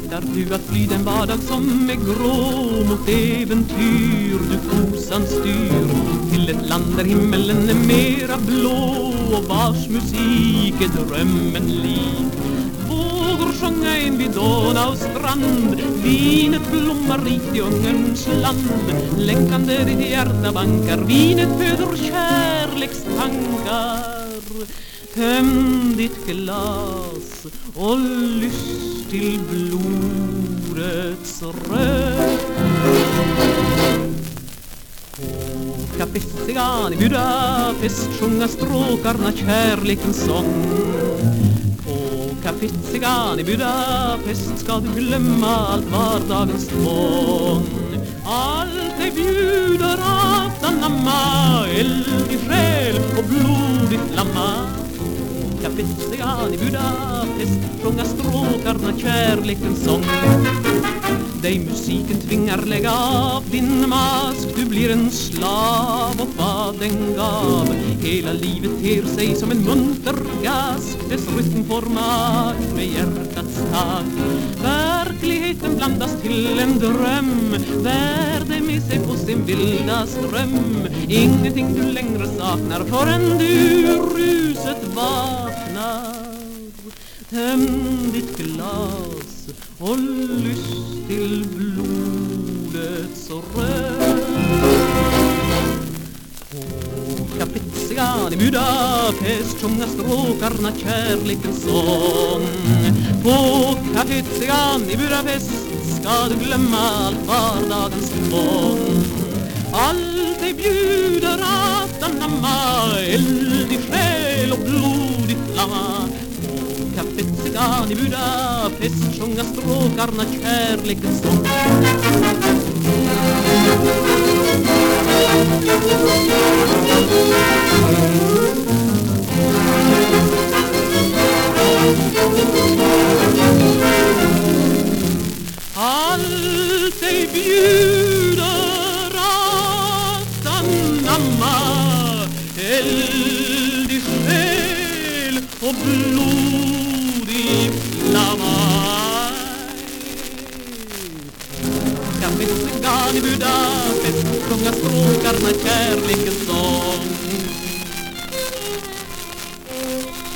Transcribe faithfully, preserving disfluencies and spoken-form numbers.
Längtar du att fly den vardag som är grå mot äventyr du kosan styr till ett land där himmelen är mera blå och vars musik är drömmen lik. Vågor sjunga in vid Donau strand, vinet blommar rikt i Ungerns land. Längtande ditt hjärta bankar, vinet föder kärlekstankar. Töm ditt glas och lyst till blodets röst. På Café Cigan i Budapest sjunga stråkarna kärlekens sång. På Café Cigan i Budapest ska du glömma allt vardagens tvång. Allt det bjuder att anamma, eld i själ och blod i flamma. Café Cigan i Budapest sjunga stråkarna kärlekens sång. Dig musiken tvingar lägga av din mask, du blir en slav och vad den gav. Hela livet ter sig som en munter gask, dess rytm formar med hjärtats tag. Verkligheten blandas till en dröm, världen med sig på sin vilda ström. Ingenting du längre saknar förrän du ruset vaknar. Töm ditt glas och lyst till blodets röst. På Café Cigan i Budapest sjunga stråkarna kärlekens sång. På Café Cigan i Budapest ska du glömma allt vardagens tvång. Allt det bjuder att anamma, eld i själ och blod i flamma. Café Cigan i Budapest sjunga stråkarna kärlekens sång. Allt det bjuder att anamma, eld i själ och blod i flamma. Café Cigan i Budapest sjunga stråkarna kärlekens sång.